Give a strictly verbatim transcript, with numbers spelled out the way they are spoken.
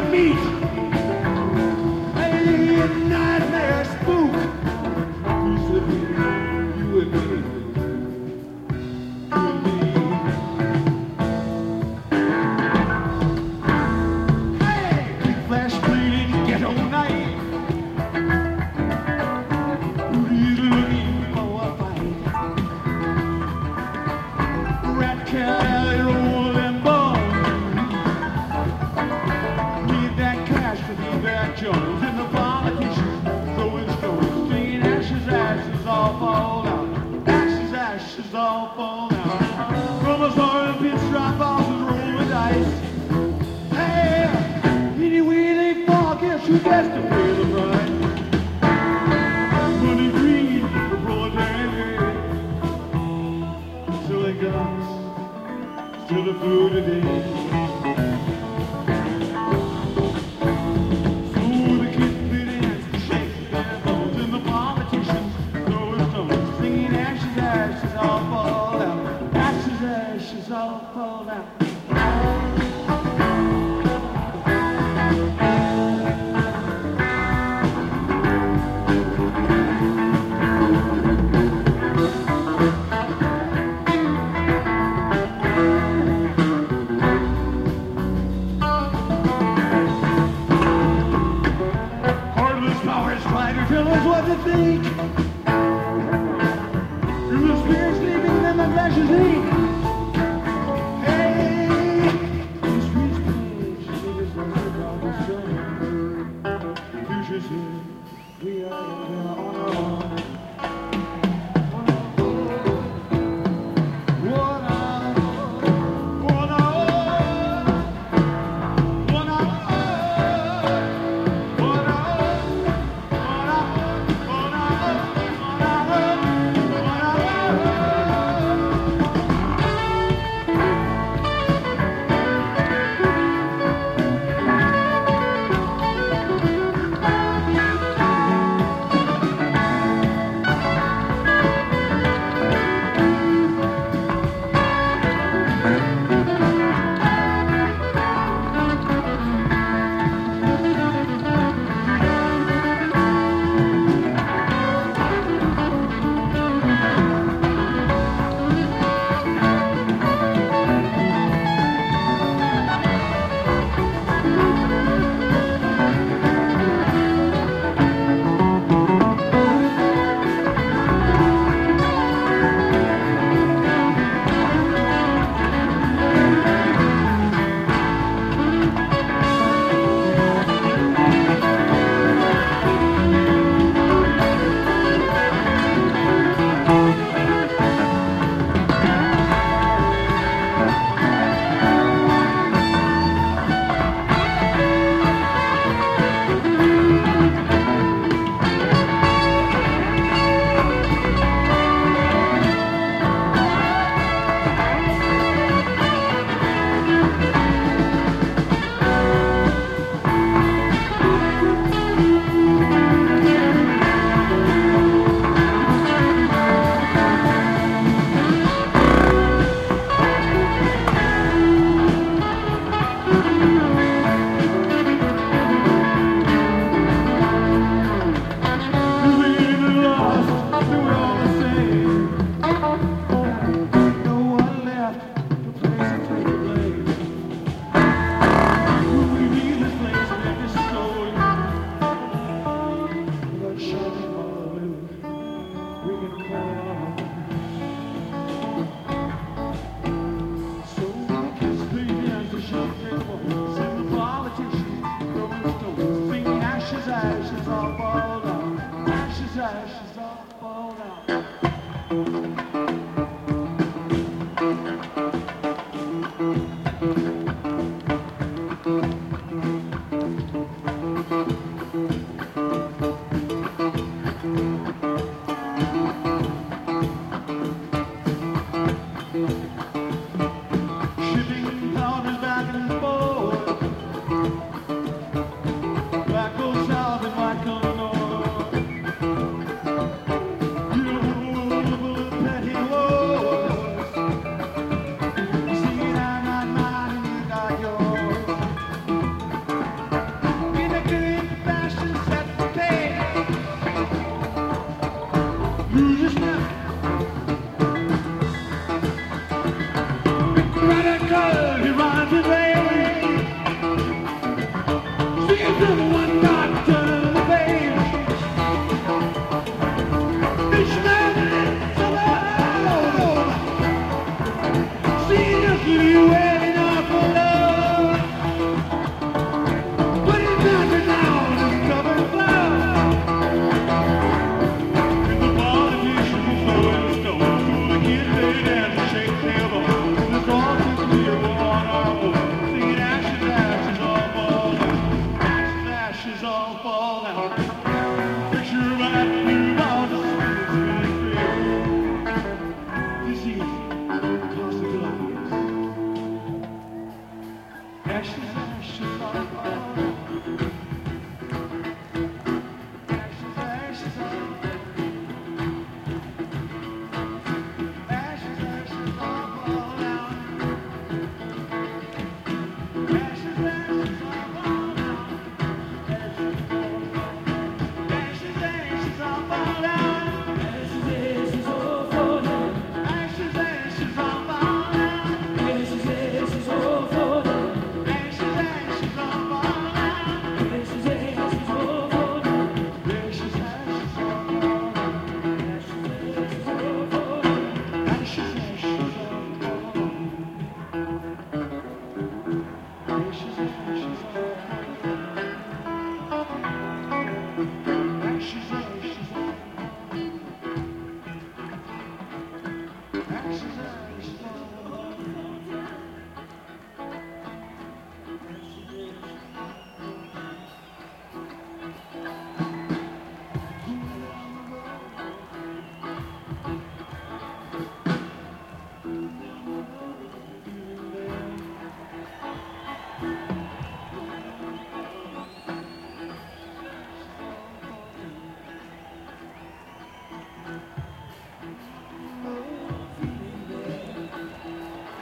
meet a nightmare spook. You said me, you and me, you and me. Hey, big flash bleeding ghetto night. Looking for a fight. Rat cat rolling bones. Need that cash to be that Jones. And the politicians throwing stones. Singing ashes, ashes, all fall out. Ashes, ashes, all fall out. From a soil pit, strike bosses, roll the dice. Hey, anyway they fall, guess who gets to pay the price? Money green, the proletariat. Still the guns, still the food today. So the kids fit in, shake their bones, and the politicians throwing stones, singing ashes, ashes, all fall out. Ashes, ashes, all fall out. Heartless powers try to tell us what to think. And the spirits sleeping in the flesh's ink. Hey, the streets page, the biggest ones are called the sun. The future's here, we are here on our own. What a, what a, what a, what a,